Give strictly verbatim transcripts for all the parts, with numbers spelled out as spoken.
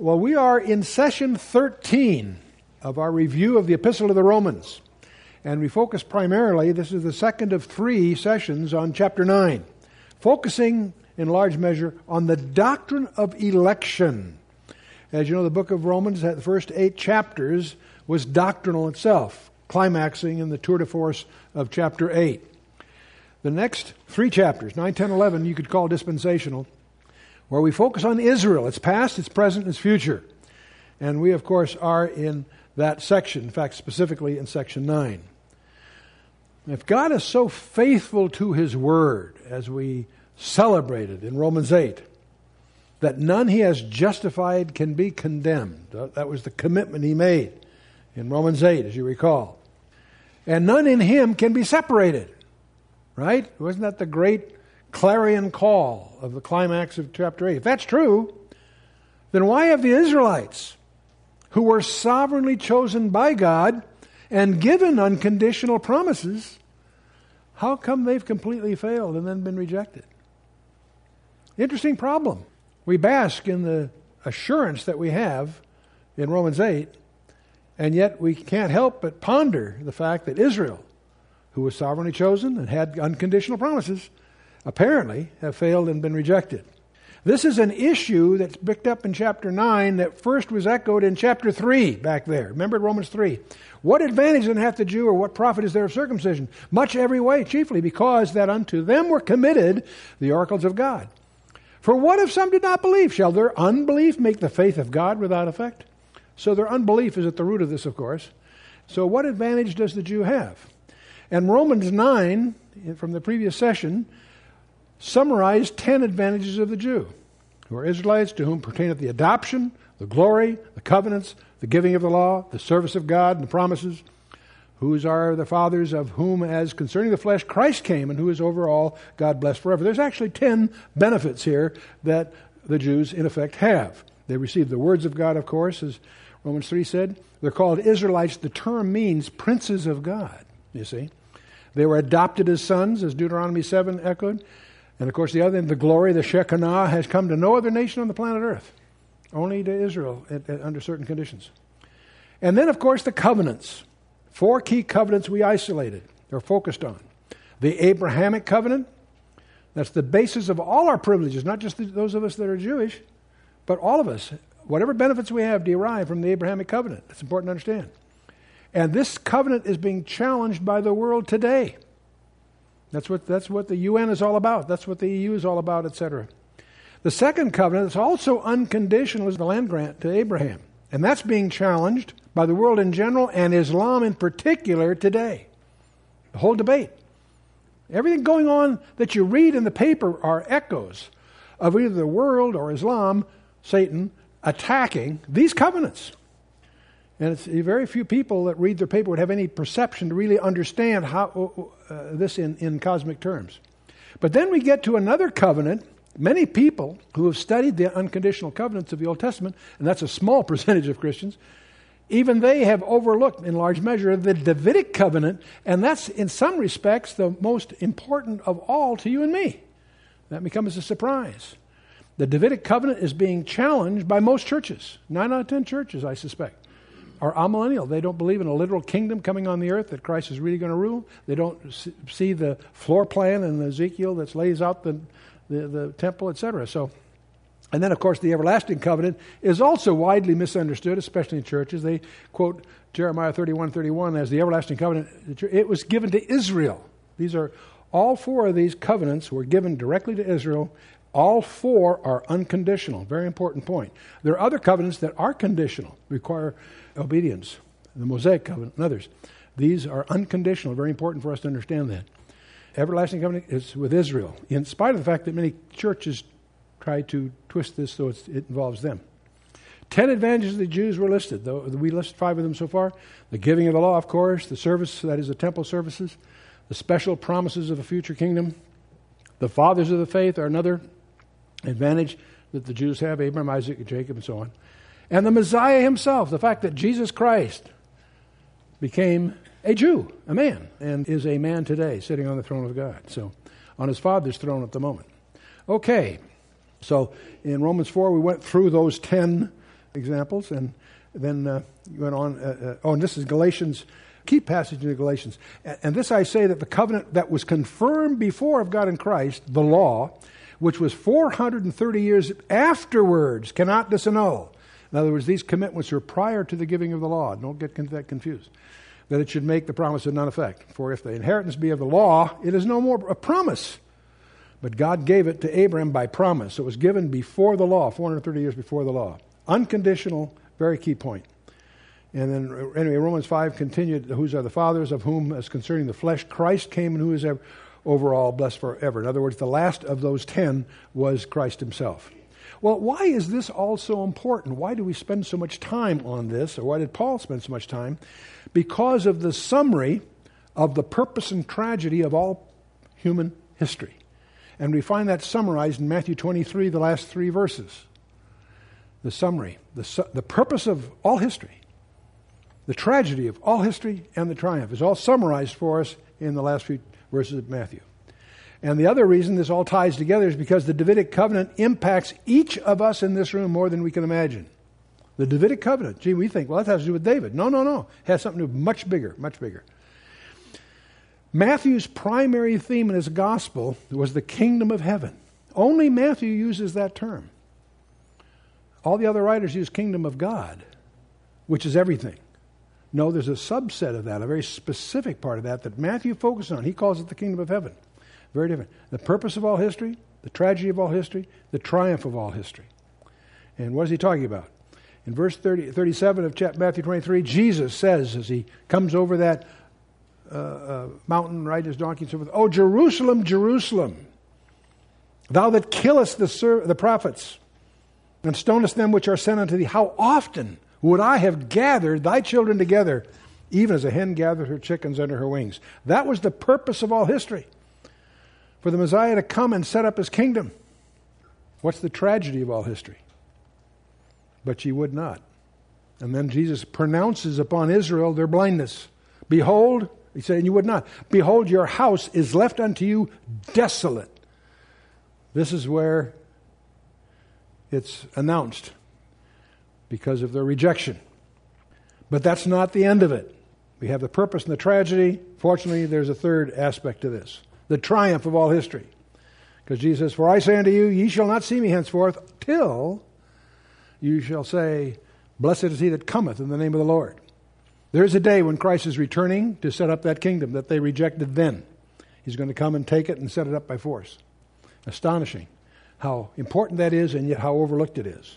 Well, we are in session thirteen of our review of the Epistle to the Romans. And we focus primarily, this is the second of three sessions on chapter nine, focusing in large measure on the doctrine of election. As you know, the book of Romans, the first eight chapters, was doctrinal itself, climaxing in the tour de force of chapter eight. The next three chapters, nine, ten, eleven, you could call dispensational, where we focus on Israel, its past, its present, its future. And we, of course, are in that section, in fact, specifically in section nine. If God is so faithful to His Word, as we celebrated in Romans eight, that none He has justified can be condemned. That was the commitment He made in Romans eight, as you recall. And none in Him can be separated. Right? Wasn't that the great clarion call of the climax of chapter eight? If that's true, then why have the Israelites, who were sovereignly chosen by God and given unconditional promises, how come they've completely failed and then been rejected? Interesting problem. We bask in the assurance that we have in Romans eight, and yet we can't help but ponder the fact that Israel, who was sovereignly chosen and had unconditional promises, apparently have failed and been rejected. This is an issue that's picked up in chapter nine that first was echoed in chapter three back there. Remember Romans three. What advantage then hath the Jew, or what profit is there of circumcision? Much every way, chiefly because that unto them were committed the oracles of God. For what if some did not believe? Shall their unbelief make the faith of God without effect? So their unbelief is at the root of this, of course. So what advantage does the Jew have? And Romans nine, from the previous session, summarized ten advantages of the Jew, who are Israelites, to whom pertaineth the adoption, the glory, the covenants, the giving of the law, the service of God, and the promises, whose are the fathers, of whom, as concerning the flesh, Christ came, and who is over all, God blessed forever. There's actually ten benefits here that the Jews, in effect, have. They receive the words of God, of course, as Romans three said. They're called Israelites. The term means princes of God, you see. They were adopted as sons, as Deuteronomy seven echoed. And of course, the other, the glory, the Shekinah, has come to no other nation on the planet Earth, only to Israel at, at, under certain conditions. And then, of course, the covenants. Four key covenants we isolated, or focused on. The Abrahamic covenant, that's the basis of all our privileges, not just the, those of us that are Jewish, but all of us. Whatever benefits we have derive from the Abrahamic covenant. It's important to understand. And this covenant is being challenged by the world today. That's what that's what the U N is all about. That's what the E U is all about, et cetera. The second covenant is also unconditional, is the land grant to Abraham. And that's being challenged by the world in general and Islam in particular today. The whole debate. Everything going on that you read in the paper are echoes of either the world or Islam, Satan, attacking these covenants. And it's very few people that read their paper would have any perception to really understand how uh, this in, in cosmic terms. But then we get to another covenant. Many people who have studied the unconditional covenants of the Old Testament, and that's a small percentage of Christians, even they have overlooked in large measure the Davidic covenant, and that's in some respects the most important of all to you and me. That becomes a surprise. The Davidic covenant is being challenged by most churches. Nine out of ten churches, I suspect, are amillennial. They don't believe in a literal kingdom coming on the earth, that Christ is really going to rule. They don't see the floor plan in Ezekiel that lays out the, the, the temple, et cetera. So, and then, of course, the everlasting covenant is also widely misunderstood, especially in churches. They quote Jeremiah thirty-one thirty-one as the everlasting covenant. It was given to Israel. These are all four of these covenants were given directly to Israel. All four are unconditional. Very important point. There are other covenants that are conditional, require obedience. The Mosaic covenant and others. These are unconditional. Very important for us to understand that. Everlasting covenant is with Israel, in spite of the fact that many churches try to twist this so it's, it involves them. Ten advantages of the Jews were listed. Though we listed five of them so far. The giving of the law, of course. The service, that is the temple services. The special promises of a future kingdom. The fathers of the faith are another advantage that the Jews have, Abraham, Isaac, Jacob, and so on. And the Messiah himself, the fact that Jesus Christ became a Jew, a man, and is a man today, sitting on the throne of God. So, on his Father's throne at the moment. Okay, so in Romans four, we went through those ten examples, and then uh, you went on. Uh, uh, oh, and this is Galatians, key passage in the Galatians. And, and this I say, that the covenant that was confirmed before of God in Christ, the law, which was four hundred thirty years afterwards, cannot disannul. In other words, these commitments are prior to the giving of the law. Don't get that confused. That it should make the promise of none effect. For if the inheritance be of the law, it is no more a promise. But God gave it to Abraham by promise. So it was given before the law, four hundred thirty years before the law. Unconditional, very key point. And then, anyway, Romans five continued, whose are the fathers, of whom, as concerning the flesh, Christ came, and who is ever, over all blessed forever. In other words, the last of those ten was Christ himself. Well, why is this all so important? Why do we spend so much time on this? Or why did Paul spend so much time? Because of the summary of the purpose and tragedy of all human history. And we find that summarized in Matthew twenty-three, the last three verses. The summary, the, su- the purpose of all history, the tragedy of all history, and the triumph is all summarized for us in the last few verses of Matthew. And the other reason this all ties together is because the Davidic covenant impacts each of us in this room more than we can imagine. The Davidic covenant. Gee, we think, well, that has to do with David. No, no, no. It has something to do with much bigger, much bigger. Matthew's primary theme in his gospel was the kingdom of heaven. Only Matthew uses that term. All the other writers use kingdom of God, which is everything. No, there's a subset of that, a very specific part of that, that Matthew focuses on. He calls it the kingdom of heaven. Very different. The purpose of all history, the tragedy of all history, the triumph of all history. And what is he talking about? In verse thirty, thirty-seven of chapter Matthew twenty-three, Jesus says, as he comes over that uh, uh, mountain, right, his donkey and so forth, "O Jerusalem, Jerusalem, thou that killest the, ser- the prophets, and stonest them which are sent unto thee, how often would I have gathered thy children together, even as a hen gathers her chickens under her wings." That was the purpose of all history. For the Messiah to come and set up his kingdom. What's the tragedy of all history? But ye would not. And then Jesus pronounces upon Israel their blindness. Behold, he said, and you would not. Behold, your house is left unto you desolate. This is where it's announced because of their rejection. But that's not the end of it. We have the purpose and the tragedy. Fortunately, there's a third aspect to this. The triumph of all history. Because Jesus says, "For I say unto you, ye shall not see me henceforth, till you shall say, Blessed is he that cometh in the name of the Lord." There is a day when Christ is returning to set up that kingdom that they rejected then. He's going to come and take it and set it up by force. Astonishing how important that is, and yet how overlooked it is.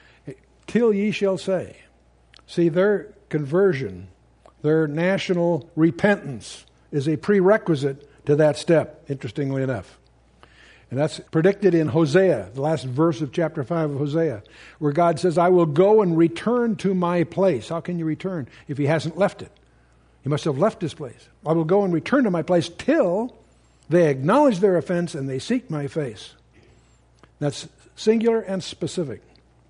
Till ye shall say. See, their conversion, their national repentance is a prerequisite to that step, interestingly enough. And that's predicted in Hosea, the last verse of chapter five of Hosea, where God says, "I will go and return to my place." How can you return if he hasn't left it? He must have left his place. "I will go and return to my place till they acknowledge their offense and they seek my face." That's singular and specific.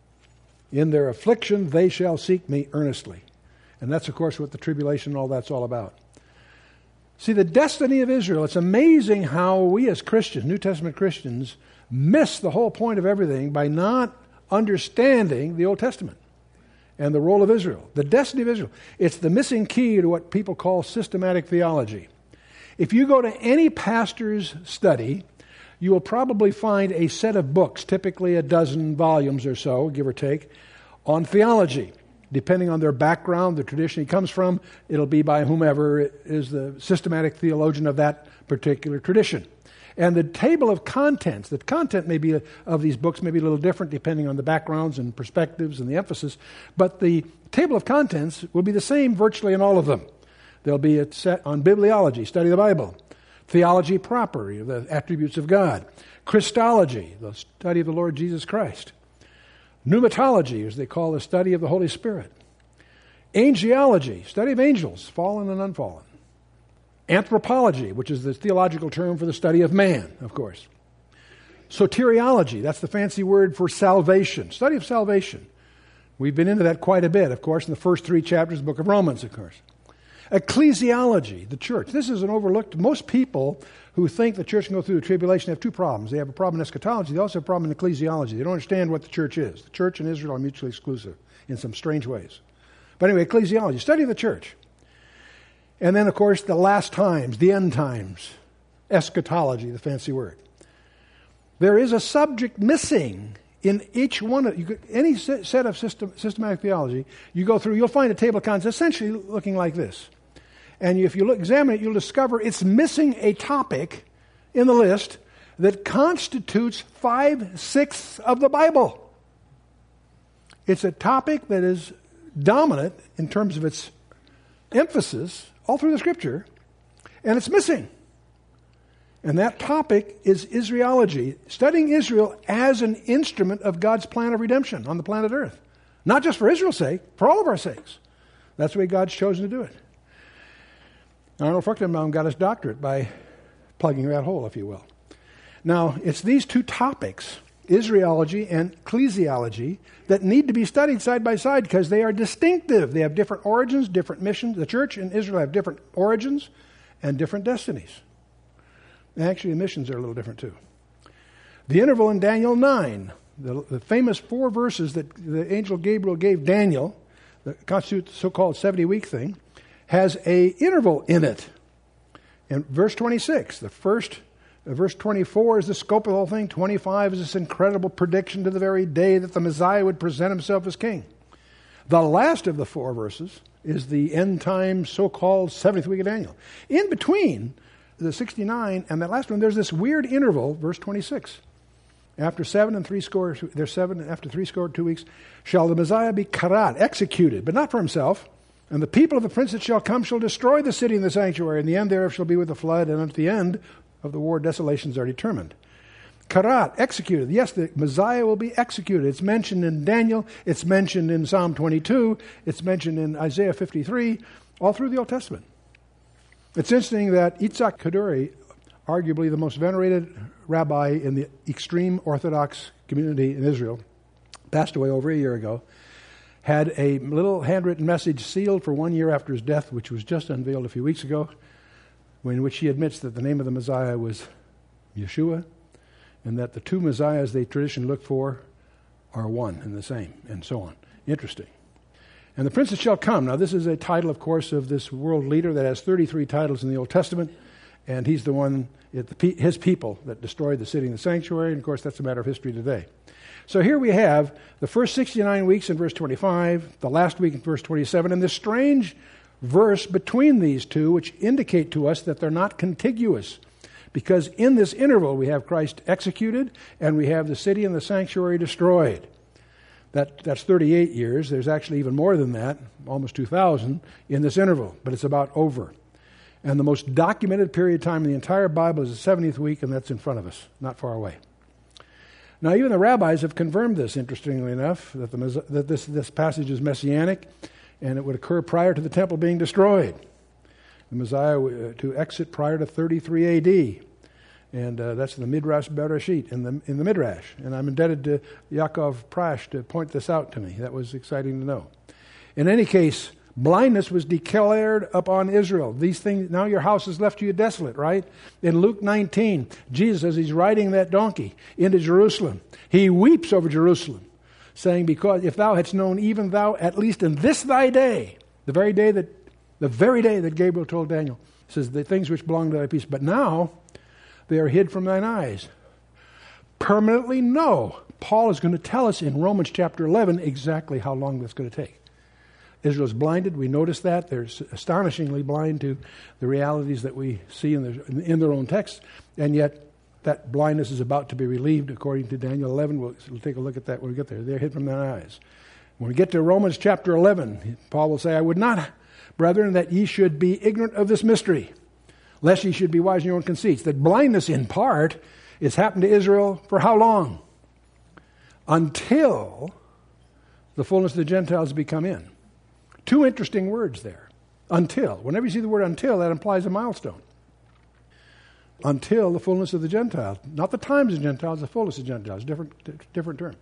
In their affliction they shall seek me earnestly. And that's, of course, what the tribulation and all that's all about. See, the destiny of Israel, it's amazing how we as Christians, New Testament Christians, miss the whole point of everything by not understanding the Old Testament and the role of Israel. The destiny of Israel. It's the missing key to what people call systematic theology. If you go to any pastor's study, you will probably find a set of books, typically a dozen volumes or so, give or take, on theology. Depending on their background, the tradition he comes from, it'll be by whomever is the systematic theologian of that particular tradition. And the table of contents, the content may be of these books may be a little different depending on the backgrounds and perspectives and the emphasis, but the table of contents will be the same virtually in all of them. There'll be a set on bibliology, study of the Bible, theology proper, the attributes of God, Christology, the study of the Lord Jesus Christ, pneumatology, as they call the study of the Holy Spirit, angelology, study of angels, fallen and unfallen, anthropology, which is the theological term for the study of man, of course, soteriology, that's the fancy word for salvation, study of salvation. We've been into that quite a bit, of course, in the first three chapters of the book of Romans, of course. Ecclesiology, the church. This is an overlooked. Most people who think the church can go through the tribulation have two problems. They have a problem in eschatology. They also have a problem in ecclesiology. They don't understand what the church is. The church and Israel are mutually exclusive in some strange ways. But anyway, ecclesiology, study the church. And then, of course, the last times, the end times. Eschatology, the fancy word. There is a subject missing in each one of you could, any set of system, systematic theology you go through. You'll find a table of contents essentially looking like this, and if you look, examine it, you'll discover it's missing a topic in the list that constitutes five sixths of the Bible. It's a topic that is dominant in terms of its emphasis all through the Scripture, and it's missing. And that topic is Israelology, studying Israel as an instrument of God's plan of redemption on the planet Earth. Not just for Israel's sake, for all of our sakes. That's the way God's chosen to do it. Arnold Fruchtenbaum got his doctorate by plugging that hole, if you will. Now, it's these two topics, Israelology and ecclesiology, that need to be studied side by side because they are distinctive. They have different origins, different missions. The church and Israel have different origins and different destinies. Actually, the missions are a little different too. The interval in Daniel nine, the, the famous four verses that the angel Gabriel gave Daniel, that constitute the so-called seventy-week thing, has a interval in it. In verse twenty-six, the first, uh, verse twenty-four is the scope of the whole thing. twenty-five is this incredible prediction to the very day that the Messiah would present himself as king. The last of the four verses is the end time so-called seventieth week of Daniel. In between the sixty-nine and that last one, there's this weird interval, verse twenty-six. After seven and three score, there's seven, after three score two weeks, shall the Messiah be karat, executed, but not for himself. And the people of the prince that shall come shall destroy the city and the sanctuary, and the end thereof shall be with the flood, and at the end of the war desolations are determined. Karat, executed. Yes, the Messiah will be executed. It's mentioned in Daniel, it's mentioned in Psalm twenty-two, it's mentioned in Isaiah fifty-three, all through the Old Testament. It's interesting that Yitzhak Kaduri, arguably the most venerated rabbi in the extreme Orthodox community in Israel, passed away over a year ago, had a little handwritten message sealed for one year after his death, which was just unveiled a few weeks ago, in which he admits that the name of the Messiah was Yeshua, and that the two Messiahs they traditionally look for are one and the same, and so on. Interesting. And the prince that shall come. Now, this is a title, of course, of this world leader that has thirty-three titles in the Old Testament, and he's the one, his people, that destroyed the city and the sanctuary, and of course, that's a matter of history today. So here we have the first sixty-nine weeks in verse twenty-five, the last week in verse twenty-seven, and this strange verse between these two, which indicate to us that they're not contiguous, because in this interval we have Christ executed, and we have the city and the sanctuary destroyed. That, that's thirty-eight years. There's actually even more than that, almost two thousand, in this interval, but it's about over. And the most documented period of time in the entire Bible is the seventieth week, and that's in front of us, not far away. Now, even the rabbis have confirmed this, interestingly enough, that, the, that this, this passage is messianic, and it would occur prior to the temple being destroyed. The Messiah uh, to exit prior to thirty-three A D, and uh, that's the Midrash Bereshit, in the in the Midrash. And I'm indebted to Yaakov Prash to point this out to me. That was exciting to know. In any case, blindness was declared upon Israel. These things, now your house has left you desolate, right? In Luke nineteen, Jesus, as he's riding that donkey into Jerusalem, he weeps over Jerusalem, saying, because if thou hadst known, even thou, at least in this thy day, the very day that, the very day that Gabriel told Daniel, says, the things which belong to thy peace, but now they are hid from thine eyes. Permanently, no. Paul is going to tell us in Romans chapter eleven exactly how long that's going to take. Israel's blinded. We notice that. They're astonishingly blind to the realities that we see in, the, in their own text. And yet, that blindness is about to be relieved according to Daniel eleven. We'll, we'll take a look at that when we get there. They're hid from their eyes. When we get to Romans chapter eleven, Paul will say, I would not, brethren, that ye should be ignorant of this mystery, lest ye should be wise in your own conceits. That blindness, in part, is happened to Israel for how long? Until the fullness of the Gentiles become in. Two interesting words there. Until. Whenever you see the word until, that implies a milestone. Until the fullness of the Gentiles. Not the times of Gentiles, the fullness of Gentiles. Different, different term.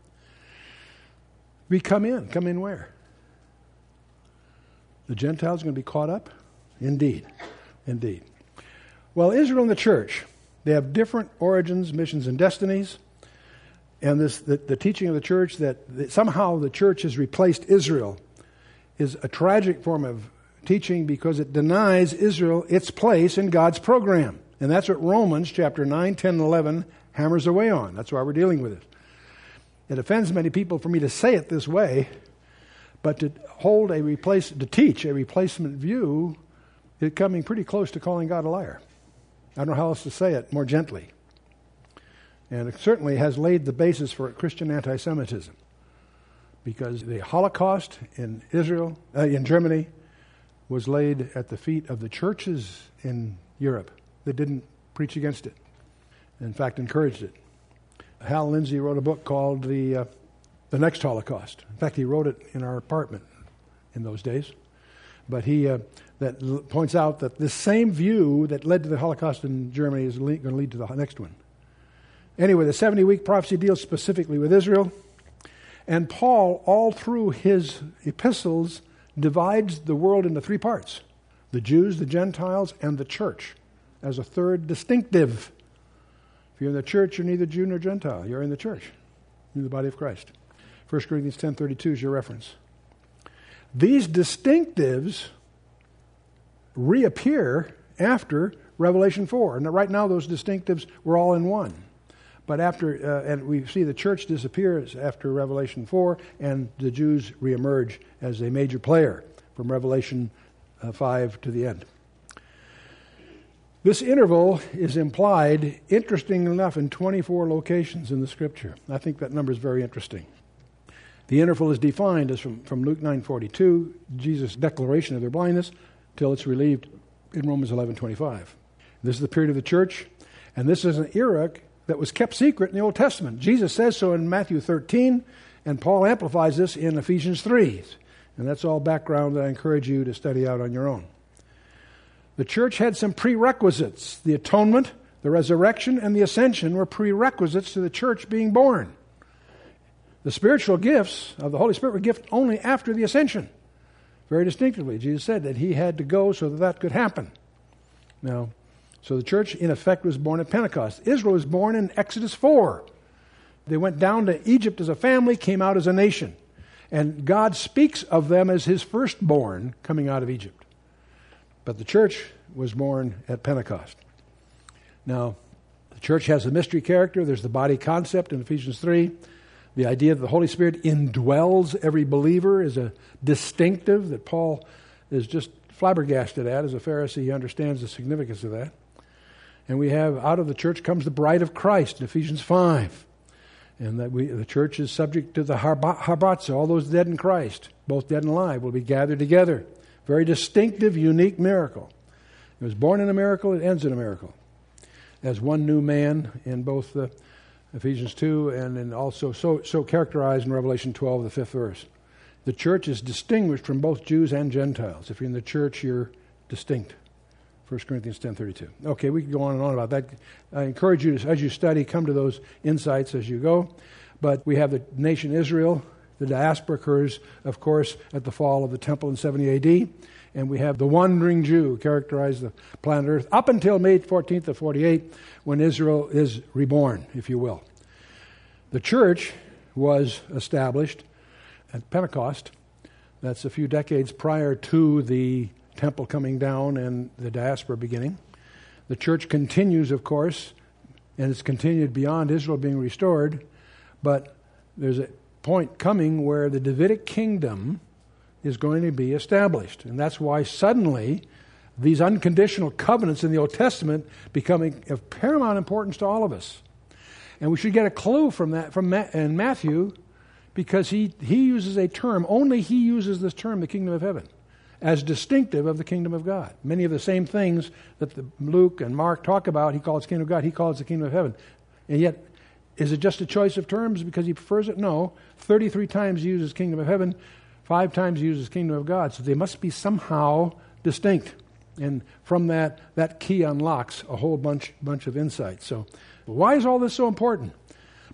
We come in. Come in where? The Gentiles are going to be caught up Indeed. Indeed. Well, Israel and the church, they have different origins, missions, and destinies. And this, the, the teaching of the church that, that somehow the church has replaced Israel is a tragic form of teaching because it denies Israel its place in God's program. And that's what Romans chapter nine, ten, and eleven hammers away on. That's why we're dealing with it. It offends many people for me to say it this way, but to hold a replace, to teach a replacement view is coming pretty close to calling God a liar. I don't know how else to say it more gently. And it certainly has laid the basis for Christian anti-Semitism, because the Holocaust in Israel, uh, in Germany, was laid at the feet of the churches in Europe that didn't preach against it. In fact, encouraged it. Hal Lindsey wrote a book called The uh, The Next Holocaust. In fact, he wrote it in our apartment in those days. But he uh, that l- points out that this same view that led to the Holocaust in Germany is le- going to lead to the next one. Anyway, the seventy-week prophecy deals specifically with Israel. And Paul, all through his epistles, divides the world into three parts: the Jews, the Gentiles, and the church, as a third distinctive. If you're in the church, you're neither Jew nor Gentile. You're in the church. You're in the body of Christ. First Corinthians ten thirty-two is your reference. These distinctives reappear after Revelation four. And right now those distinctives were all in one. But after, uh, and we see the church disappears after Revelation four, and the Jews reemerge as a major player from Revelation uh, five to the end. This interval is implied, interesting enough, in twenty-four locations in the Scripture. I think that number is very interesting. The interval is defined as from, from Luke nine forty-two, Jesus' declaration of their blindness, till it's relieved in Romans eleven twenty-five. This is the period of the church, and this is an era that was kept secret in the Old Testament. Jesus says so in Matthew thirteen, and Paul amplifies this in Ephesians three. And that's all background that I encourage you to study out on your own. The church had some prerequisites. The atonement, the resurrection, and the ascension were prerequisites to the church being born. The spiritual gifts of the Holy Spirit were given only after the ascension. Very distinctively, Jesus said that he had to go so that that could happen. Now, so the church, in effect, was born at Pentecost. Israel was born in Exodus four. They went down to Egypt as a family, came out as a nation. And God speaks of them as his firstborn coming out of Egypt. But the church was born at Pentecost. Now, the church has a mystery character. There's the body concept in Ephesians three. The idea that the Holy Spirit indwells every believer is a distinctive that Paul is just flabbergasted at. As a Pharisee, he understands the significance of that. And we have, out of the church comes the bride of Christ in Ephesians five. And that we, the church is subject to the harbazo, all those dead in Christ, both dead and alive, will be gathered together. Very distinctive, unique miracle. It was born in a miracle, it ends in a miracle. As one new man in both the Ephesians two and in also so, so characterized in Revelation twelve, the fifth verse. The church is distinguished from both Jews and Gentiles. If you're in the church, you're distinct. First Corinthians ten thirty-two. Okay, we can go on and on about that. I encourage you, to, as you study, come to those insights as you go. But we have the nation Israel. The diaspora occurs, of course, at the fall of the temple in seventy A D. And we have the wandering Jew characterize the planet Earth up until May fourteenth of forty-eight, when Israel is reborn, if you will. The church was established at Pentecost. That's a few decades prior to the temple coming down and the diaspora beginning. The church continues, of course, and it's continued beyond Israel being restored, but there's a point coming where the Davidic kingdom is going to be established. And that's why suddenly these unconditional covenants in the Old Testament becoming of paramount importance to all of us. And we should get a clue from that from Ma- in Matthew, because he, he uses a term, only he uses this term, the kingdom of heaven, as distinctive of the kingdom of God. Many of the same things that the Luke and Mark talk about, he calls kingdom of God, he calls the kingdom of heaven. And yet, is it just a choice of terms because he prefers it? No. thirty-three times he uses kingdom of heaven, five times he uses kingdom of God. So they must be somehow distinct. And from that, that key unlocks a whole bunch bunch of insights. So why is all this so important?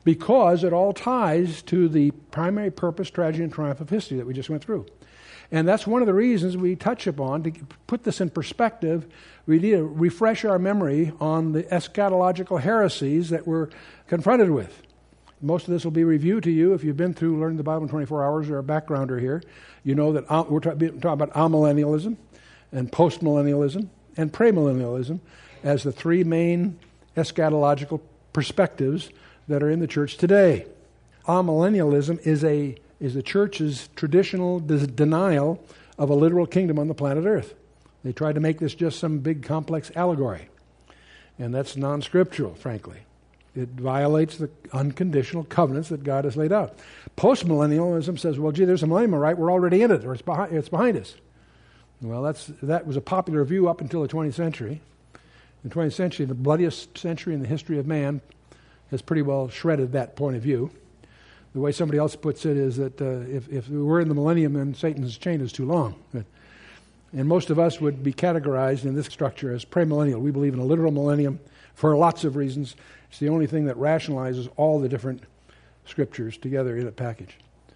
because it all ties to the primary purpose, tragedy, and triumph of history that we just went through. And that's one of the reasons we touch upon, to put this in perspective, we need to refresh our memory on the eschatological heresies that we're confronted with. Most of this will be reviewed to you if you've been through Learning the Bible in twenty-four hours or a backgrounder here. You know that we're talking about amillennialism and postmillennialism and premillennialism as the three main eschatological perspectives that are in the church today. Amillennialism is a is the church's traditional des- denial of a literal kingdom on the planet Earth. They tried to make this just some big complex allegory. And that's non-scriptural, frankly. It violates the unconditional covenants that God has laid out. Postmillennialism says, well, gee, there's a millennium, right? We're already in it, or it's behind, it's behind us. Well, that's that was a popular view up until the twentieth century. The twentieth century, the bloodiest century in the history of man, has pretty well shredded that point of view. The way somebody else puts it is that uh, if, if we're in the millennium, then Satan's chain is too long. But, and most of us would be categorized in this structure as premillennial. We believe in a literal millennium for lots of reasons. It's the only thing that rationalizes all the different scriptures together in a package.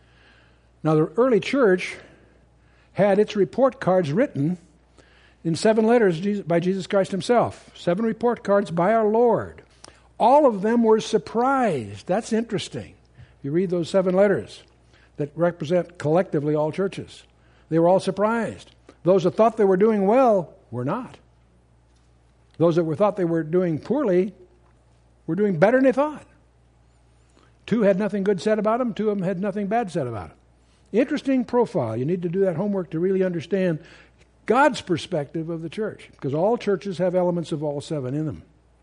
Now, the early church had its report cards written in seven letters by Jesus Christ himself. Seven report cards by our Lord. All of them were surprised. That's interesting. You read those seven letters that represent collectively all churches. They were all surprised. Those that thought they were doing well were not. Those that were thought they were doing poorly were doing better than they thought. Two had nothing good said about them. Two of them had nothing bad said about them. Interesting profile. You need to do that homework to really understand God's perspective of the church, because all churches have elements of all seven in them.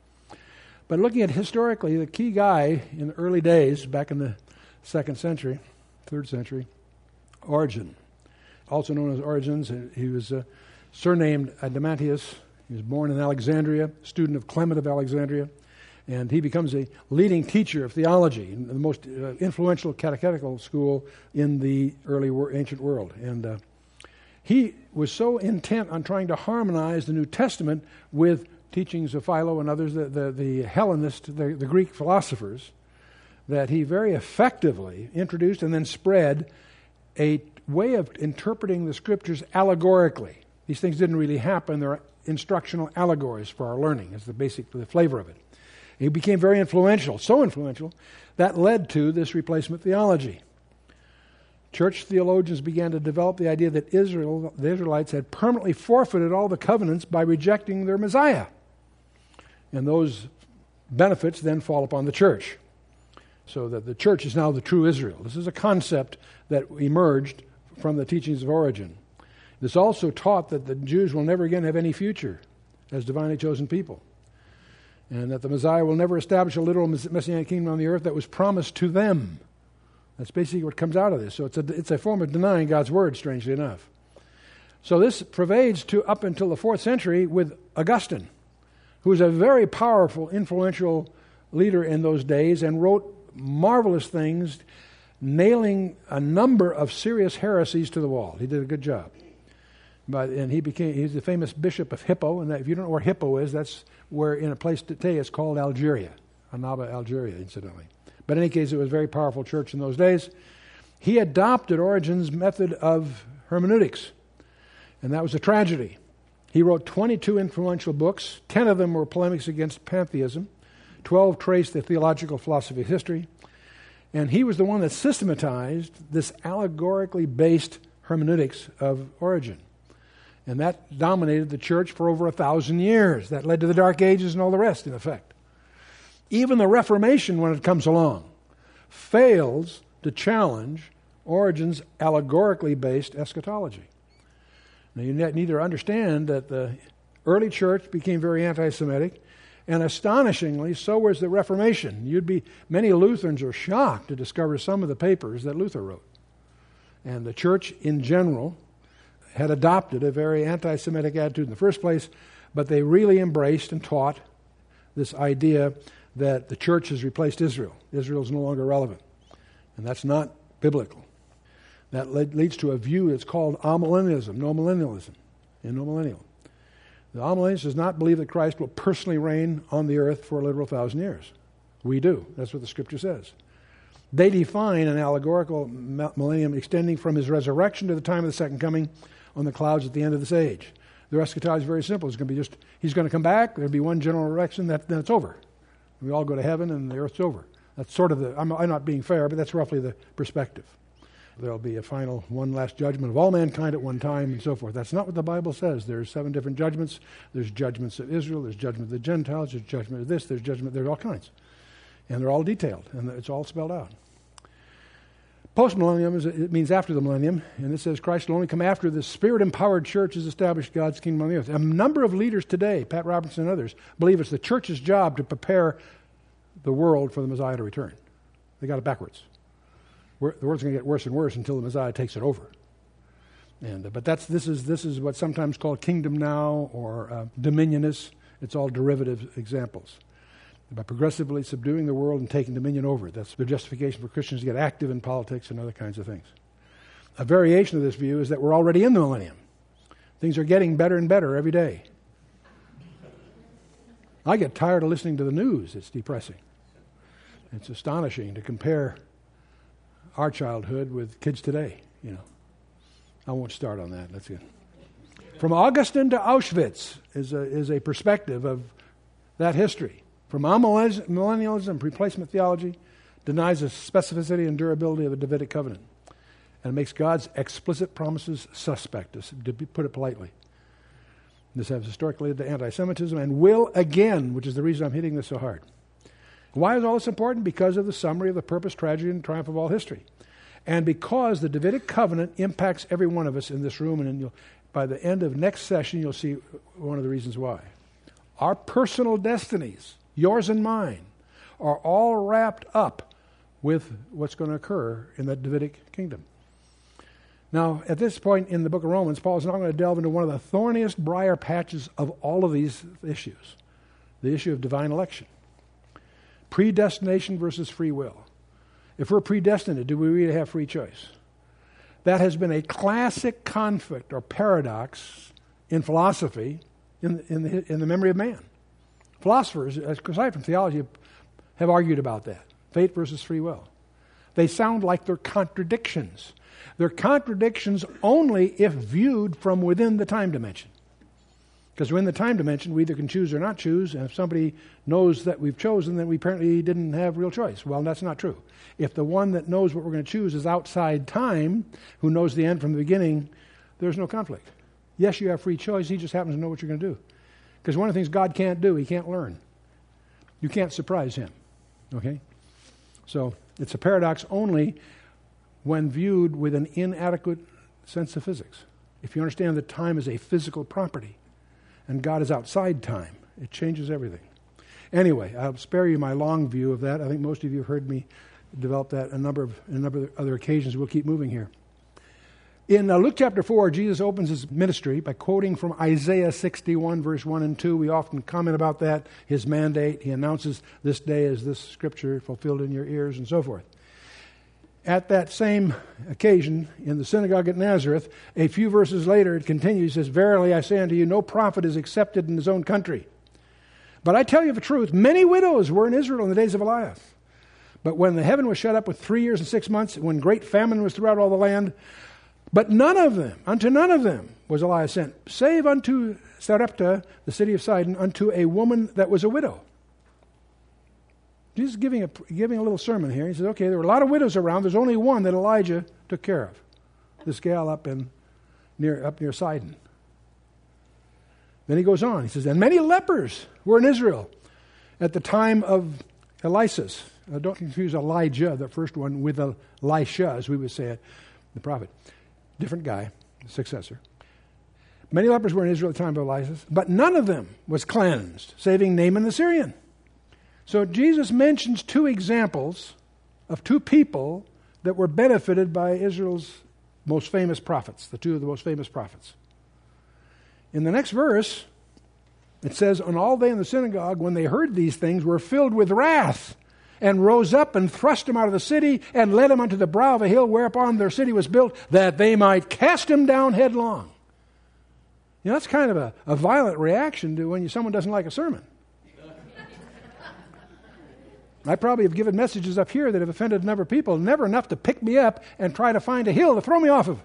But looking at historically, the key guy in the early days, back in the second century, third century, Origen, also known as Origenes. He was uh, surnamed Adamantius. He was born in Alexandria, student of Clement of Alexandria, and he becomes a leading teacher of theology in the most uh, influential catechetical school in the early wor- ancient world. And uh, he was so intent on trying to harmonize the New Testament with teachings of Philo and others, the, the, the Hellenists, the, the Greek philosophers, that he very effectively introduced and then spread a way of interpreting the scriptures allegorically. These things didn't really happen. They're instructional allegories for our learning. That's the basic the flavor of it. He became very influential, so influential, that led to this replacement theology. Church theologians began to develop the idea that Israel, the Israelites had permanently forfeited all the covenants by rejecting their Messiah. And those benefits then fall upon the church. So that the church is now the true Israel. This is a concept that emerged from the teachings of Origen. This also taught that the Jews will never again have any future as divinely chosen people, and that the Messiah will never establish a literal messianic kingdom on the earth that was promised to them. That's basically what comes out of this. So it's a, it's a form of denying God's word, strangely enough. So this pervades to up until the fourth century with Augustine, who was a very powerful, influential leader in those days and wrote marvelous things, nailing a number of serious heresies to the wall. He did a good job. But and he became he's the famous Bishop of Hippo, and if you don't know where Hippo is, that's where in a place today it's called Algeria, Annaba, Algeria, incidentally. But in any case, it was a very powerful church in those days. He adopted Origen's method of hermeneutics, and that was a tragedy. He wrote twenty-two influential books. Ten of them were polemics against pantheism. Twelve traced the theological philosophy of history. And he was the one that systematized this allegorically based hermeneutics of Origen. And that dominated the church for over a thousand years. That led to the Dark Ages and all the rest, in effect. Even the Reformation, when it comes along, fails to challenge Origen's allegorically based eschatology. Now, you need to understand that the early church became very anti-Semitic, and astonishingly, so was the Reformation. You'd be many Lutherans are shocked to discover some of the papers that Luther wrote. And the church in general had adopted a very anti-Semitic attitude in the first place, but they really embraced and taught this idea that the church has replaced Israel. Israel is no longer relevant. And that's not biblical. That leads to a view that's called amillennialism, no millennialism, and no millennial. The amillennialist does not believe that Christ will personally reign on the earth for a literal thousand years. We do. That's what the Scripture says. They define an allegorical millennium extending from his resurrection to the time of the second coming on the clouds at the end of this age. The eschatology is very simple. It's going to be just, he's going to come back, there'll be one general resurrection, that, then it's over. We all go to heaven and the earth's over. That's sort of the, I'm, I'm not being fair, but that's roughly the perspective. There'll be a final, one last judgment of all mankind at one time and so forth. That's not what the Bible says. There's seven different judgments. There's judgments of Israel, there's judgment of the Gentiles, there's judgment of this, there's judgment, there's all kinds. And they're all detailed, and it's all spelled out. Post-millennium, is, it means after the millennium, and it says Christ will only come after the Spirit-empowered church has established God's kingdom on the earth. A number of leaders today, Pat Robertson and others, believe it's the church's job to prepare the world for the Messiah to return. They got it backwards. We're, the world's going to get worse and worse until the Messiah takes it over. And uh, but that's this is this is what's sometimes called kingdom now or uh, dominionist. It's all derivative examples. By progressively subduing the world and taking dominion over it. That's the justification for Christians to get active in politics and other kinds of things. A variation of this view is that we're already in the millennium. Things are getting better and better every day. I get tired of listening to the news. It's depressing. It's astonishing to compare our childhood with kids today, you know. I won't start on that. That's good. From Augustine to Auschwitz is a, is a perspective of that history. From amillennialism, replacement theology denies the specificity and durability of the Davidic covenant and makes God's explicit promises suspect, to put it politely. This has historically led to anti-Semitism and will again, which is the reason I'm hitting this so hard. Why is all this important? Because of the summary of the purpose, tragedy, and triumph of all history. And because the Davidic covenant impacts every one of us in this room, and you'll, by the end of next session, you'll see one of the reasons why. Our personal destinies, yours and mine, are all wrapped up with what's going to occur in the Davidic kingdom. Now, at this point in the book of Romans, Paul is now going to delve into one of the thorniest briar patches of all of these issues, the issue of divine election. Predestination versus free will. If we're predestined, do we really have free choice? That has been a classic conflict or paradox in philosophy in, in, the, in the memory of man. Philosophers, aside from theology, have argued about that. Fate versus free will. They sound like they're contradictions. They're contradictions only if viewed from within the time dimension. Because we're in the time dimension, we either can choose or not choose, and if somebody knows that we've chosen, then we apparently didn't have real choice. Well, that's not true. If the one that knows what we're going to choose is outside time, who knows the end from the beginning, there's no conflict. Yes, you have free choice, he just happens to know what you're going to do. Because one of the things God can't do, he can't learn. You can't surprise him. Okay? So it's a paradox only when viewed with an inadequate sense of physics. If you understand that time is a physical property and God is outside time, it changes everything. Anyway, I'll spare you my long view of that. I think most of you have heard me develop that a number of a number of other occasions. We'll keep moving here. In uh, Luke chapter four, Jesus opens his ministry by quoting from Isaiah sixty-one, verse one and two. We often comment about that, his mandate. He announces this day is this scripture fulfilled in your ears and so forth. At that same occasion, in the synagogue at Nazareth, a few verses later, it continues, it says, "Verily I say unto you, no prophet is accepted in his own country. But I tell you the truth, many widows were in Israel in the days of Elias. But when the heaven was shut up with three years and six months, when great famine was throughout all the land, but none of them, unto none of them was Elias sent, save unto Sarepta, the city of Sidon, unto a woman that was a widow." Jesus is giving a, giving a little sermon here. He says, okay, there were a lot of widows around. There's only one that Elijah took care of. This gal up in near up near Sidon. Then he goes on. He says, and many lepers were in Israel at the time of Elias. Now, don't confuse Elijah, the first one, with Elisha, as we would say it, the prophet. Different guy, successor. Many lepers were in Israel at the time of Elias, but none of them was cleansed, saving Naaman the Syrian. So Jesus mentions two examples of two people that were benefited by Israel's most famous prophets, the two of the most famous prophets. In the next verse, it says, and all they in the synagogue, when they heard these things, were filled with wrath, and rose up and thrust him out of the city, and led him unto the brow of a hill whereupon their city was built, that they might cast him down headlong. You know, that's kind of a, a violent reaction to when you, someone doesn't like a sermon. I probably have given messages up here that have offended a number of people, never enough to pick me up and try to find a hill to throw me off of.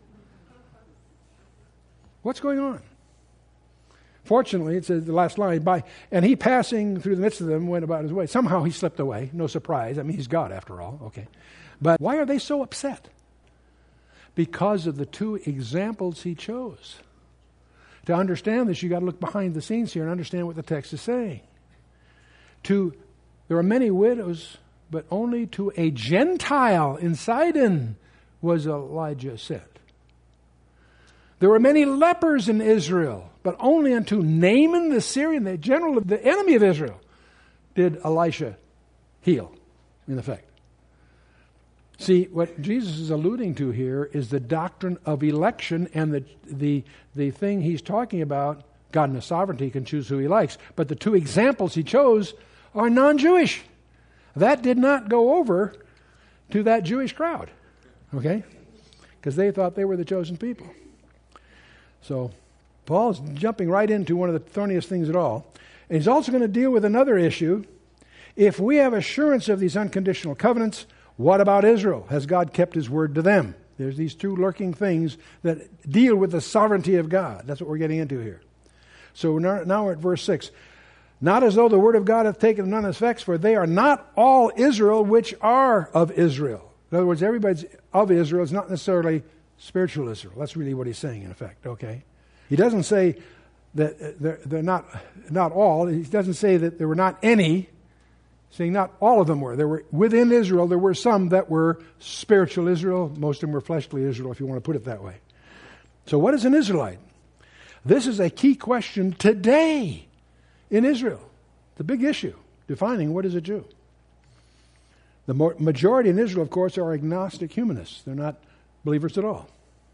What's going on? Fortunately, it says the last line, by and he passing through the midst of them went about his way. Somehow he slipped away. No surprise. I mean, he's God after all. Okay. But why are they so upset? Because of the two examples he chose. To understand this, you've got to look behind the scenes here and understand what the text is saying. To, there are many widows, but only to a Gentile in Sidon was Elijah sent. There were many lepers in Israel, but only unto Naaman the Syrian, the general, the enemy of Israel, did Elisha heal, in effect. See, what Jesus is alluding to here is the doctrine of election, and the the the thing he's talking about, God in His sovereignty can choose who He likes, but the two examples He chose are non-Jewish. That did not go over to that Jewish crowd, okay? Because they thought they were the chosen people. So Paul's jumping right into one of the thorniest things at all. And he's also going to deal with another issue. If we have assurance of these unconditional covenants, what about Israel? Has God kept His word to them? There's these two lurking things that deal with the sovereignty of God. That's what we're getting into here. So now, now we're at verse six. Not as though the word of God hath taken none effects, for they are not all Israel which are of Israel. In other words, everybody's of Israel is not necessarily spiritual Israel. That's really what he's saying, in effect, okay? He doesn't say that they're, they're not, not all. He doesn't say that there were not any. Saying not all of them were. There were within Israel, there were some that were spiritual Israel. Most of them were fleshly Israel, if you want to put it that way. So what is an Israelite? This is a key question today in Israel. The big issue, defining what is a Jew. The majority in Israel, of course, are agnostic humanists. They're not believers at all.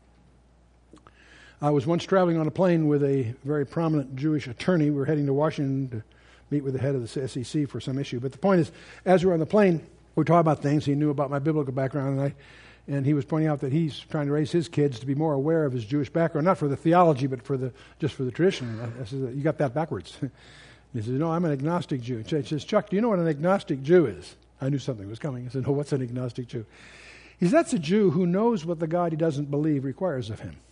I was once traveling on a plane with a very prominent Jewish attorney. We were heading to Washington to meet with the head of the S E C for some issue. But the point is, as we were on the plane, we were talking about things. He knew about my biblical background, and I, and he was pointing out that he's trying to raise his kids to be more aware of his Jewish background, not for the theology, but for the just for the tradition. I said, you got that backwards. He says, no, I'm an agnostic Jew. He says, Chuck, do you know what an agnostic Jew is? I knew something was coming. I said, no, what's an agnostic Jew? He says, that's a Jew who knows what the God he doesn't believe requires of him.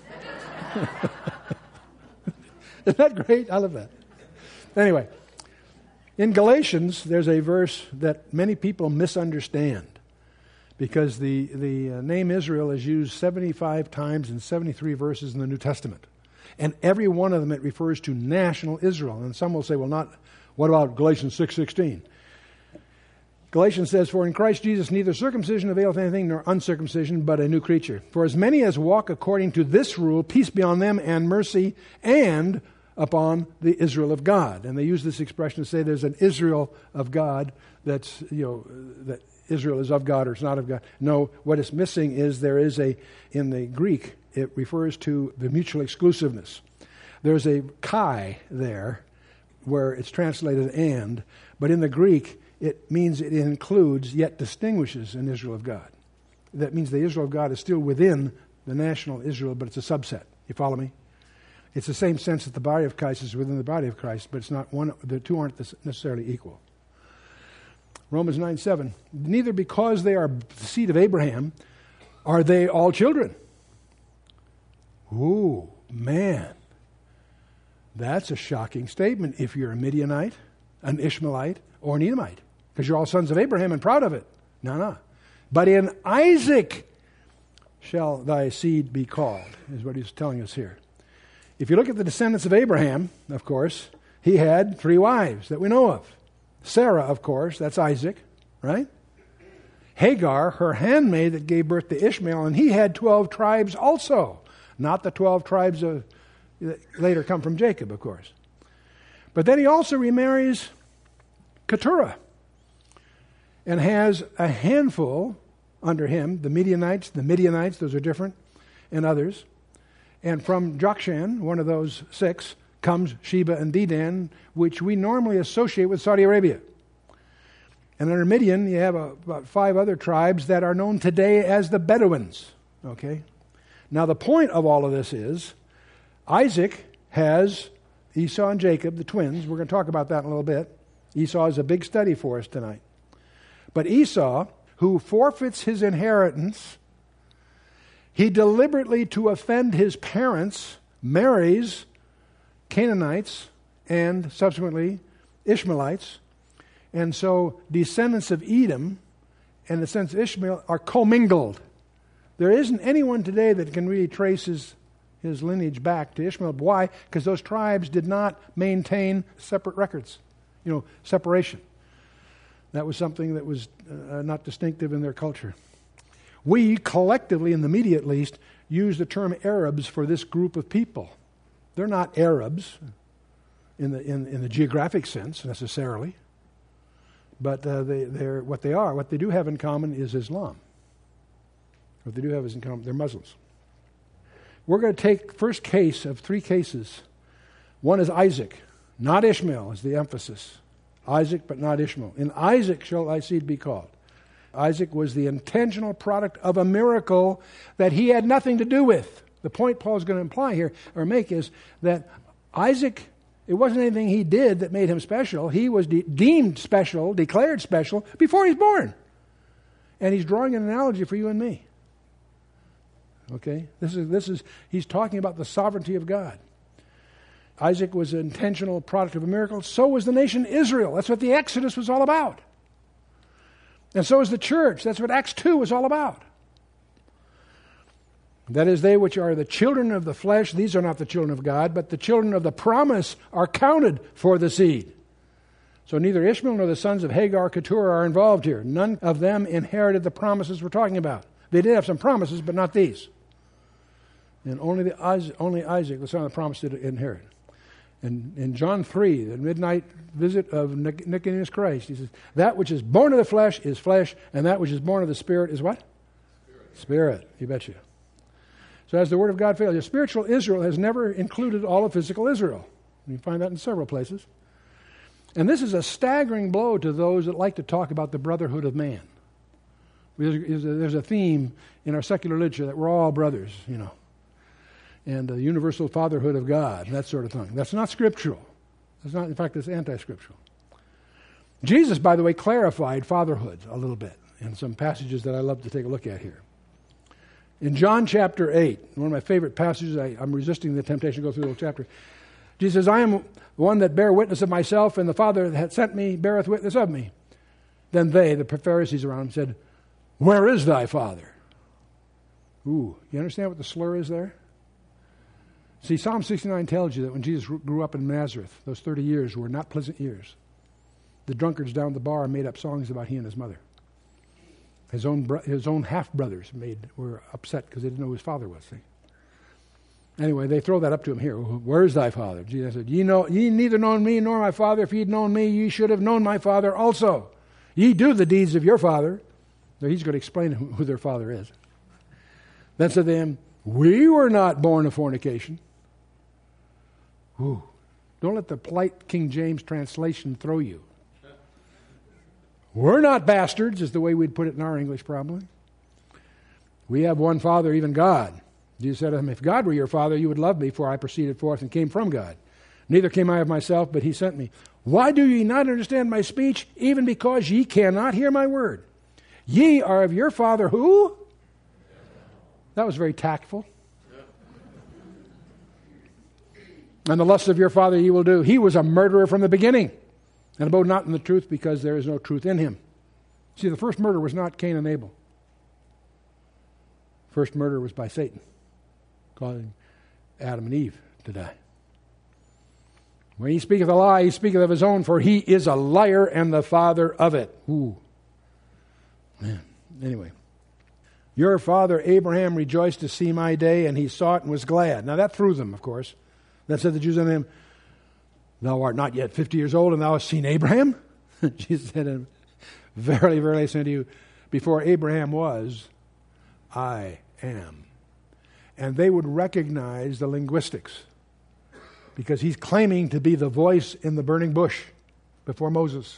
Isn't that great? I love that. Anyway, in Galatians, there's a verse that many people misunderstand because the, the uh, name Israel is used seventy-five times in seventy-three verses in the New Testament. And every one of them, it refers to national Israel. And some will say, well, not, what about Galatians six sixteen? Galatians says, for in Christ Jesus neither circumcision availeth anything nor uncircumcision, but a new creature. For as many as walk according to this rule, peace be on them and mercy and upon the Israel of God. And they use this expression to say there's an Israel of God that's, you know, that Israel is of God or it's not of God. No, what is missing is there is a, in the Greek, it refers to the mutual exclusiveness. There's a kai there where it's translated and, but in the Greek, it means it includes yet distinguishes an Israel of God. That means the Israel of God is still within the national Israel, but it's a subset. You follow me? It's the same sense that the body of Christ is within the body of Christ, but it's not one. The two aren't necessarily equal. Romans nine seven. Neither because they are the seed of Abraham are they all children. Ooh, man. That's a shocking statement if you're a Midianite, an Ishmaelite, or an Edomite. Because you're all sons of Abraham and proud of it. No, no. But in Isaac shall thy seed be called, is what he's telling us here. If you look at the descendants of Abraham, of course, he had three wives that we know of. Sarah, of course, that's Isaac, right? Hagar, her handmaid that gave birth to Ishmael, and he had twelve tribes also. Not the twelve tribes of, that later come from Jacob, of course. But then he also remarries Keturah and has a handful under him, the Midianites, the Midianites, those are different, and others. And from Jokshan, one of those six, comes Sheba and Dedan, which we normally associate with Saudi Arabia. And under Midian, you have a, about five other tribes that are known today as the Bedouins. Okay? Now, the point of all of this is Isaac has Esau and Jacob, the twins. We're going to talk about that in a little bit. Esau is a big study for us tonight. But Esau, who forfeits his inheritance, he deliberately, to offend his parents, marries Canaanites and subsequently Ishmaelites. And so descendants of Edom and the descendants of Ishmael are commingled. There isn't anyone today that can really trace his, his lineage back to Ishmael. Why? Because those tribes did not maintain separate records, you know, separation. That was something that was uh, not distinctive in their culture. We collectively, in the media at least, use the term Arabs for this group of people. They're not Arabs in the in, in the geographic sense necessarily, but uh, they they're what they are. What they do have in common is Islam. What they do have is in common, they're Muslims. We're going to take first case of three cases. One is Isaac, not Ishmael is the emphasis. Isaac, but not Ishmael. In Isaac shall thy seed be called. Isaac was the intentional product of a miracle that he had nothing to do with. The point Paul's going to imply here, or make, is that Isaac, it wasn't anything he did that made him special. He was de- deemed special, declared special, before he's born. And he's drawing an analogy for you and me. Okay? This is, this is, he's talking about the sovereignty of God. Isaac was an intentional product of a miracle. So was the nation Israel. That's what the Exodus was all about. And so is the church. That's what Acts two was all about. That is, they which are the children of the flesh, these are not the children of God, but the children of the promise are counted for the seed. So neither Ishmael nor the sons of Hagar, Keturah are involved here. None of them inherited the promises we're talking about. They did have some promises, but not these. And only, the Isaac, only Isaac, the son of the promise, did inherit. And in John three, the midnight visit of Nicodemus Christ, he says, that which is born of the flesh is flesh, and that which is born of the Spirit is what? Spirit. Spirit, you betcha. So as the Word of God fails, spiritual Israel has never included all of physical Israel. You find that in several places. And this is a staggering blow to those that like to talk about the brotherhood of man. There's a, there's a theme in our secular literature that we're all brothers, you know. And the universal fatherhood of God, that sort of thing. That's not scriptural. That's not, in fact, it's anti-scriptural. Jesus, by the way, clarified fatherhood a little bit in some passages that I love to take a look at here. In John chapter eight, one of my favorite passages, I, I'm resisting the temptation to go through the whole chapter. Jesus says, I am the one that bear witness of myself, and the Father that hath sent me beareth witness of me. Then they, the Pharisees around him, said, where is thy Father? Ooh, you understand what the slur is there? See, Psalm sixty-nine tells you that when Jesus grew up in Nazareth, those thirty years were not pleasant years. The drunkards down the bar made up songs about he and his mother. His own bro- his own half-brothers made were upset because they didn't know who his father was. See? Anyway, they throw that up to him here. Where is thy Father? Jesus said, Ye know, ye neither known me nor my Father. If ye had known me, ye should have known my Father also. Ye do the deeds of your father. So he's going to explain who, who their father is. Then said to them, we were not born of fornication. Ooh. Don't let the polite King James translation throw you. We're not bastards, is the way we'd put it in our English probably. We have one Father, even God. Jesus said to him, if God were your Father, you would love me, for I proceeded forth and came from God. Neither came I of myself, but he sent me. Why do ye not understand my speech, even because ye cannot hear my word? Ye are of your father who? That was very tactful. And the lusts of your father ye will do. He was a murderer from the beginning, and abode not in the truth, because there is no truth in him. See, the first murder was not Cain and Abel. First murder was by Satan, causing Adam and Eve to die. When he speaketh a lie, he speaketh of his own, for he is a liar and the father of it. Ooh. Man. Anyway. Your father Abraham rejoiced to see my day, and he saw it and was glad. Now that threw them, of course. Then said the Jews unto him, thou art not yet fifty years old, and thou hast seen Abraham? Jesus said to him, verily, verily, I say unto you, before Abraham was, I am. And they would recognize the linguistics, because he's claiming to be the voice in the burning bush before Moses.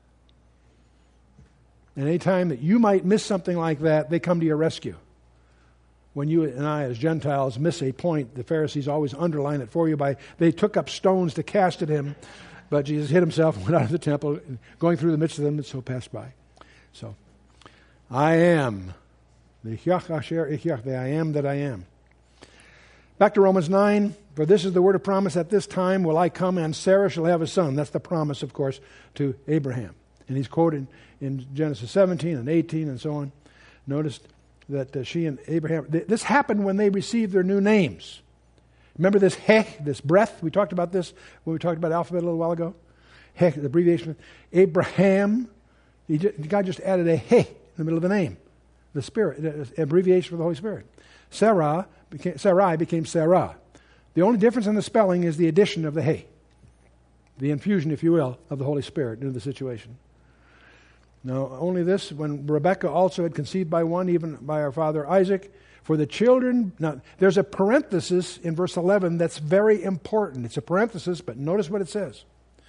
And any time that you might miss something like that, they come to your rescue. When you and I as Gentiles miss a point, the Pharisees always underline it for you by, they took up stones to cast at him. But Jesus hid himself and went out of the temple, going through the midst of them, and so passed by. So, I am the Hyach Asher Ihyach, the I am that I am. Back to Romans nine. For this is the word of promise, at this time will I come and Sarah shall have a son. That's the promise, of course, to Abraham. And he's quoted in Genesis seventeen and eighteen and so on. Notice that uh, she and Abraham, th- this happened when they received their new names. Remember this heh, this breath? We talked about this when we talked about alphabet a little while ago. Heh, the abbreviation. Abraham, he just, God just added a heh in the middle of the name. The Spirit, the abbreviation for the Holy Spirit. Sarah became, Sarai became Sarah. The only difference in the spelling is the addition of the hey, the infusion, if you will, of the Holy Spirit into the situation. Now, only this, when Rebekah also had conceived by one, even by our father Isaac, for the children, now, there's a parenthesis in verse eleven that's very important. It's a parenthesis, but notice what it says.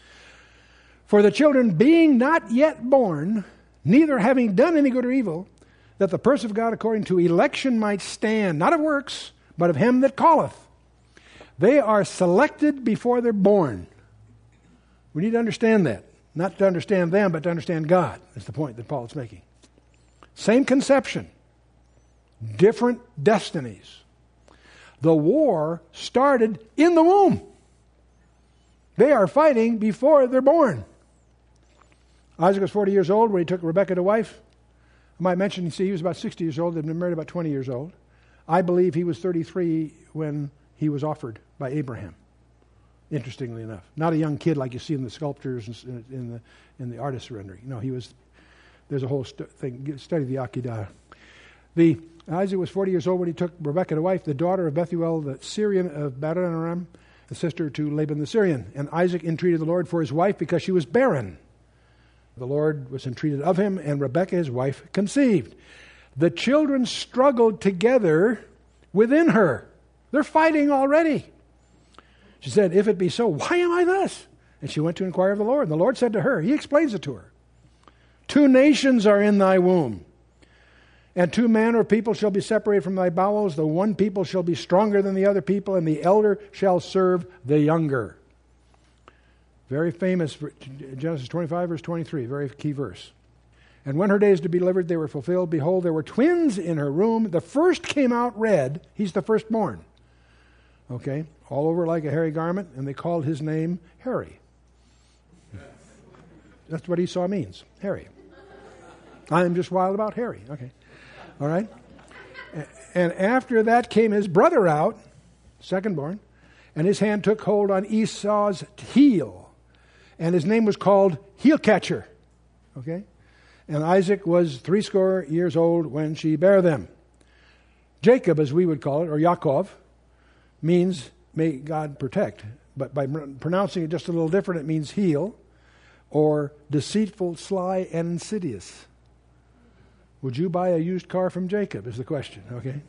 For the children being not yet born, neither having done any good or evil, that the purse of God according to election might stand, not of works, but of him that calleth. They are selected before they're born. We need to understand that. Not to understand them, but to understand God. That's the point that Paul is making. Same conception. Different destinies. The war started in the womb. They are fighting before they're born. Isaac was forty years old when he took Rebekah to wife. I might mention, you see, he was about sixty years old. They'd been married about twenty years old. I believe he was thirty-three when he was offered by Abraham, interestingly enough. Not a young kid like you see in the sculptures and in the in the artist's rendering. No, he was, there's a whole st- thing, study the Akedah. The, Isaac was forty years old when he took Rebekah to wife, the daughter of Bethuel, the Syrian of Paddan-aram, the sister to Laban the Syrian. And Isaac entreated the Lord for his wife because she was barren. The Lord was entreated of him, and Rebekah, his wife, conceived. The children struggled together within her. They're fighting already. She said, if it be so, why am I thus? And she went to inquire of the Lord. And the Lord said to her, he explains it to her. Two nations are in thy womb, and two manner of people shall be separated from thy bowels. The one people shall be stronger than the other people, and the elder shall serve the younger. Very famous, Genesis twenty-five, verse twenty-three, very key verse. And when her days to be delivered, they were fulfilled. Behold, there were twins in her womb. The first came out red. He's the firstborn. Okay, all over like a hairy garment, and they called his name Harry. That's what Esau means, Harry. I am just wild about Harry. Okay, all right. And after that came his brother out, secondborn, and his hand took hold on Esau's heel, and his name was called Heel Catcher. Okay, and Isaac was threescore years old when she bare them. Jacob, as we would call it, or Yaakov, means may God protect. But by pronouncing it just a little different, it means heel, or deceitful, sly, and insidious. Would you buy a used car from Jacob, is the question, okay?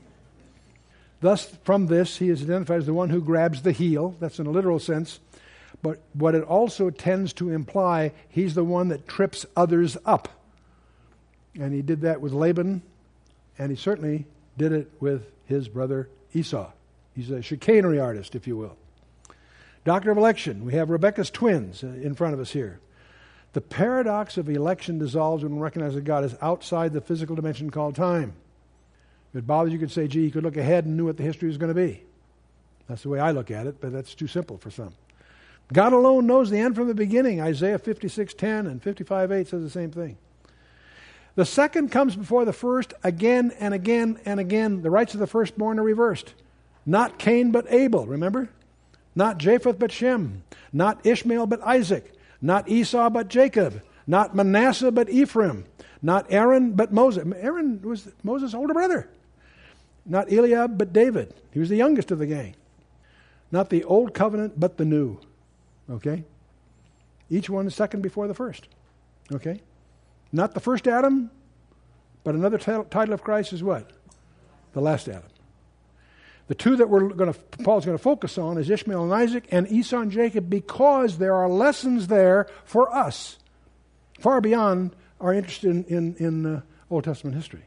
Thus, from this, he is identified as the one who grabs the heel. That's in a literal sense. But what it also tends to imply, he's the one that trips others up. And he did that with Laban, and he certainly did it with his brother Esau. He's a chicanery artist, if you will. Doctor of election. We have Rebekah's twins in front of us here. The paradox of election dissolves when we recognize that God is outside the physical dimension called time. If it bothers you, you could say, gee, he could look ahead and knew what the history was going to be. That's the way I look at it, but that's too simple for some. God alone knows the end from the beginning. Isaiah fifty-six ten and fifty-five eight says the same thing. The second comes before the first again and again and again. The rights of the firstborn are reversed. Not Cain but Abel, remember? Not Japheth but Shem. Not Ishmael but Isaac. Not Esau but Jacob. Not Manasseh but Ephraim. Not Aaron but Moses. Aaron was Moses' older brother. Not Eliab but David. He was the youngest of the gang. Not the old covenant but the new. Okay? Each one is second before the first. Okay? Not the first Adam, but another t- title of Christ is what? The last Adam. The two that we're going to, Paul's going to focus on is Ishmael and Isaac and Esau and Jacob, because there are lessons there for us, far beyond our interest in, in, in uh, Old Testament history.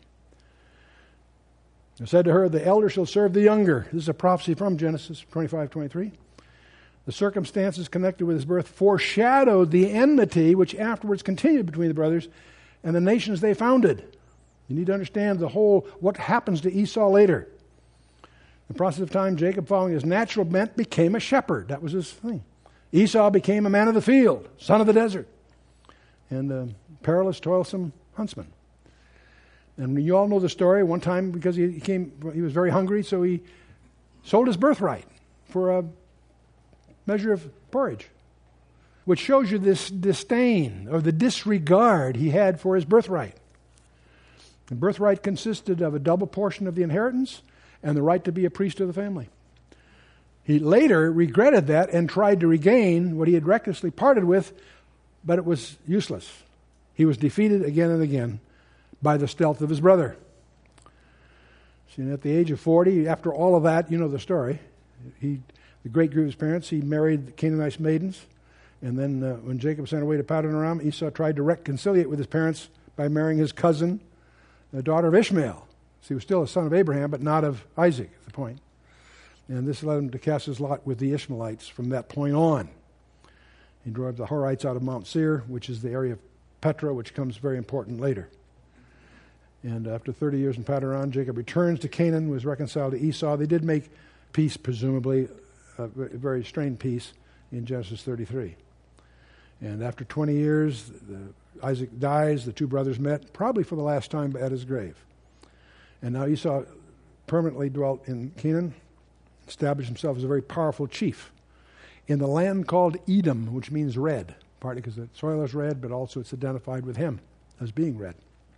I said to her, the elder shall serve the younger. This is a prophecy from Genesis twenty-five twenty-three. The circumstances connected with his birth foreshadowed the enmity which afterwards continued between the brothers and the nations they founded. You need to understand the whole, what happens to Esau later. In the process of time, Jacob, following his natural bent, became a shepherd. That was his thing. Esau became a man of the field, son of the desert, and a perilous, toilsome huntsman. And you all know the story. One time, because he came, he was very hungry, so he sold his birthright for a measure of porridge, which shows you this disdain or the disregard he had for his birthright. The birthright consisted of a double portion of the inheritance and the right to be a priest of the family. He later regretted that and tried to regain what he had recklessly parted with, but it was useless. He was defeated again and again by the stealth of his brother. See, at the age of forty, after all of that, you know the story. He, the great grief of his parents, he married the Canaanite maidens, and then uh, when Jacob sent away to Paddan Aram, Esau tried to reconciliate with his parents by marrying his cousin, the daughter of Ishmael. So he was still a son of Abraham, but not of Isaac at the point. And this led him to cast his lot with the Ishmaelites from that point on. He drove the Horites out of Mount Seir, which is the area of Petra, which comes very important later. And after thirty years in Paddan Aram, Jacob returns to Canaan, was reconciled to Esau. They did make peace, presumably, a very strained peace in Genesis thirty-three. And after twenty years, the, Isaac dies. The two brothers met, probably for the last time at his grave. And now Esau permanently dwelt in Canaan, established himself as a very powerful chief in the land called Edom, which means red, partly because the soil is red, but also it's identified with him as being red.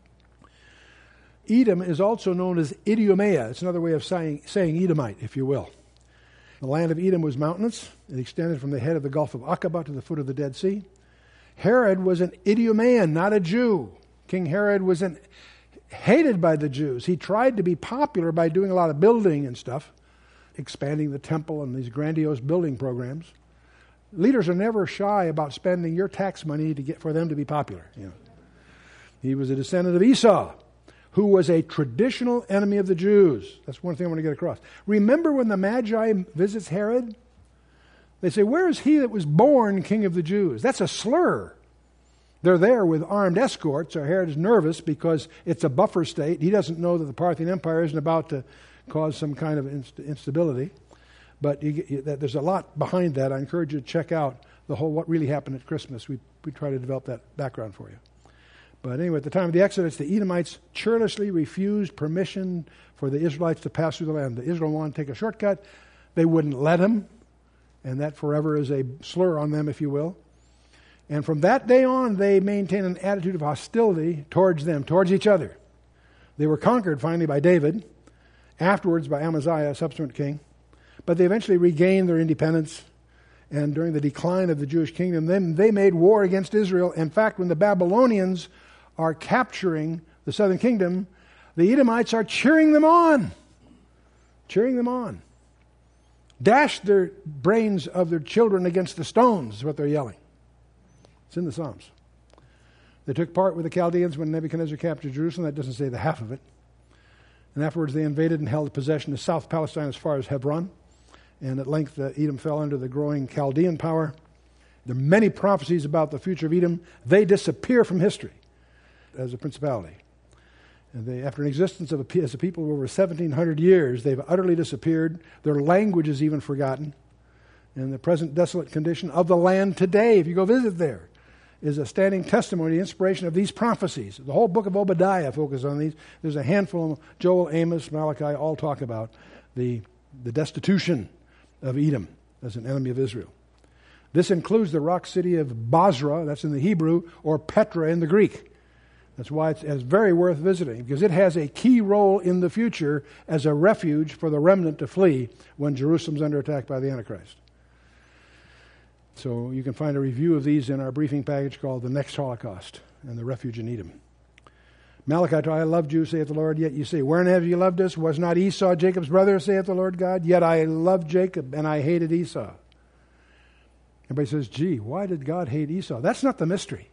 Edom is also known as Idumea. It's another way of saying, saying Edomite, if you will. The land of Edom was mountainous. It extended from the head of the Gulf of Aqaba to the foot of the Dead Sea. Herod was an Idumean, not a Jew. King Herod was an, hated by the Jews. He tried to be popular by doing a lot of building and stuff, expanding the temple and these grandiose building programs. Leaders are never shy about spending your tax money to get for them to be popular. You know. He was a descendant of Esau, who was a traditional enemy of the Jews. That's one thing I want to get across. Remember when the Magi visits Herod? They say, where is he that was born king of the Jews? That's a slur. They're there with armed escorts, so Herod is nervous because it's a buffer state. He doesn't know that the Parthian Empire isn't about to cause some kind of inst- instability. But you, you, that, there's a lot behind that. I encourage you to check out the whole what really happened at Christmas. We, we try to develop that background for you. But anyway, at the time of the Exodus, the Edomites churlishly refused permission for the Israelites to pass through the land. The Israelites wanted to take a shortcut. They wouldn't let them. And that forever is a slur on them, if you will. And from that day on, they maintained an attitude of hostility towards them, towards each other. They were conquered finally by David, afterwards by Amaziah, a subsequent king. But they eventually regained their independence. And during the decline of the Jewish kingdom, then they made war against Israel. In fact, when the Babylonians are capturing the southern kingdom, the Edomites are cheering them on. Cheering them on. Dash their brains of their children against the stones is what they're yelling. It's in the Psalms. They took part with the Chaldeans when Nebuchadnezzar captured Jerusalem. That doesn't say the half of it. And afterwards they invaded and held possession of South Palestine as far as Hebron. And at length uh, Edom fell under the growing Chaldean power. There are many prophecies about the future of Edom. They disappear from history as a principality. And they, after an existence of a, as a people of over seventeen hundred years, they've utterly disappeared. Their language is even forgotten. And the present desolate condition of the land today, if you go visit there, is a standing testimony, inspiration of these prophecies. The whole book of Obadiah focuses on these. There's a handful of Joel, Amos, Malachi, all talk about the, the destitution of Edom as an enemy of Israel. This includes the rock city of Bozrah, that's in the Hebrew, or Petra in the Greek. That's why it's, it's very worth visiting, because it has a key role in the future as a refuge for the remnant to flee when Jerusalem's under attack by the Antichrist. So you can find a review of these in our briefing package called The Next Holocaust and the Refuge in Edom. Malachi, I loved you, saith the Lord, yet you say, wherein have you loved us? Was not Esau Jacob's brother, saith the Lord God? Yet I loved Jacob, and I hated Esau. Everybody says, gee, why did God hate Esau? That's not the mystery.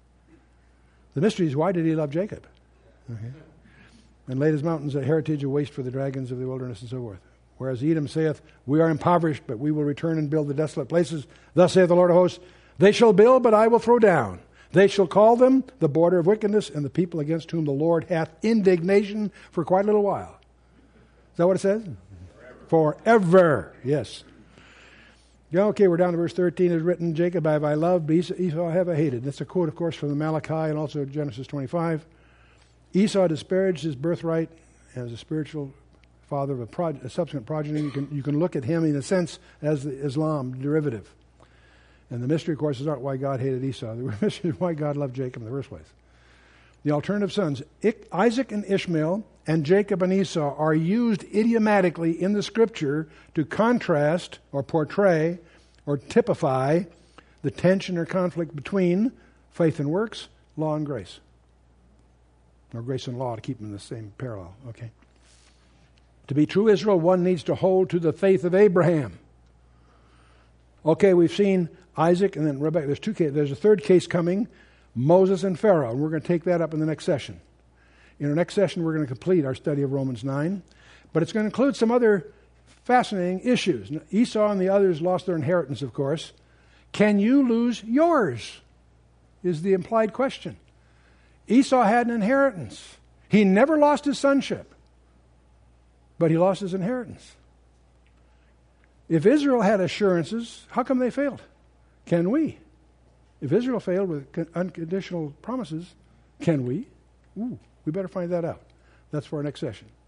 The mystery is, why did he love Jacob? Okay. And laid his mountains a heritage, a waste for the dragons of the wilderness, and so forth. Whereas Edom saith, we are impoverished, but we will return and build the desolate places. Thus saith the Lord of hosts, they shall build, but I will throw down. They shall call them the border of wickedness, and the people against whom the Lord hath indignation for quite a little while. Is that what it says? Forever. Forever. Yes. Yeah, okay, we're down to verse thirteen. It is written, Jacob have I loved, but Esau have I hated. That's a quote, of course, from the Malachi and also Genesis twenty-five. Esau disparaged his birthright as a spiritual father of a, pro- a subsequent progeny. You can, you can look at him in a sense as the Islam derivative. And the mystery, of course, is not why God hated Esau. The mystery is why God loved Jacob in the first place. The alternative sons, Isaac and Ishmael, and Jacob and Esau, are used idiomatically in the Scripture to contrast or portray or typify the tension or conflict between faith and works, law and grace. Or grace and law, to keep them in the same parallel. Okay. To be true Israel, one needs to hold to the faith of Abraham. Okay, we've seen Isaac and then Rebekah. There's two cases. There's a third case coming, Moses and Pharaoh, and we're going to take that up in the next session. In our next session, we're going to complete our study of Romans nine, but it's going to include some other fascinating issues. Now, Esau and the others lost their inheritance, of course. Can you lose yours? Is the implied question. Esau had an inheritance. He never lost his sonship, but he lost his inheritance. If Israel had assurances, how come they failed? Can we? If Israel failed with unconditional promises, can we? Ooh, we better find that out. That's for our next session.